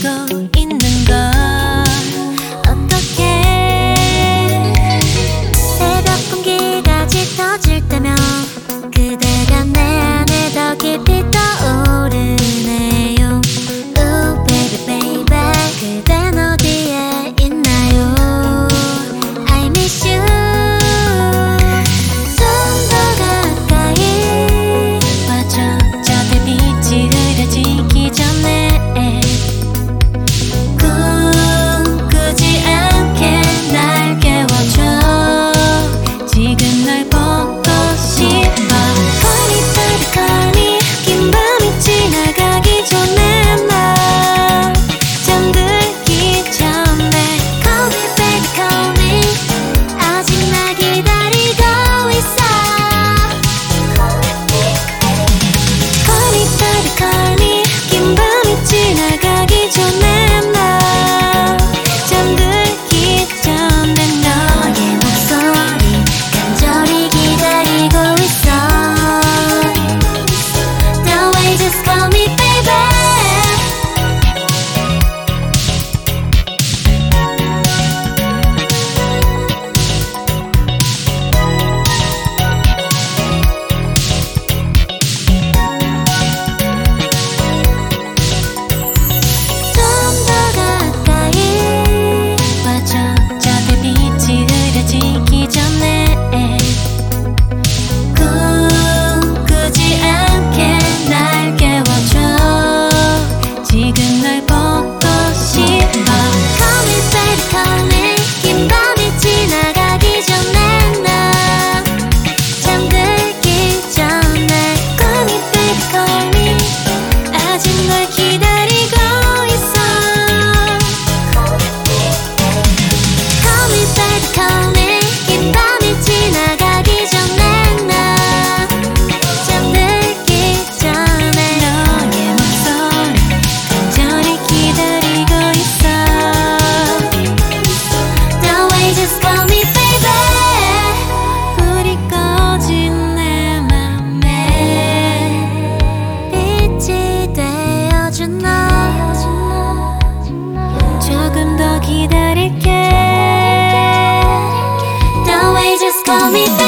있는 걸 어떡해. 새벽 공기가 짙어질 때면 그대가 내 안에 더 깊이 떠오르네요. Ooh baby baby 그댄 어디에 있나요. I miss you. 좀 더 가까이 와줘. 저 달빛이 흐려지기 전에 꿈꾸지 않게 날 깨워줘. 지금 널 보고 싶어. Call me baby call me. 긴 밤이 지나가기 전에 나 잠들기 전에 Call me baby call me. 아직 날 기다리고 있어. Call me baby call me. 긴 밤이 지나가기 전에 나 잠들기 전에 너의 목소리 간절히 기다리고 있어. The way just call me baby. 좀 더 가까이 와줘. 저 달빛이 흐려지기 전에 꿈꾸지 않게 날 깨워줘. 지금 널 보고 싶어. Call me baby call me. 긴 밤이 지나가기 전에 나 잠들기 전에 Call me baby call me. 아직 널 기다리고 있어. Call me baby call me. 긴 밤이 지나가기 전에 나 잠들기 전에 너의 목소리 간절히 기다리고 있어. The way just call me baby. 불이 꺼진 내 맘에 빛이 되어준 너. 조금 더 기다릴게. The way just call me baby.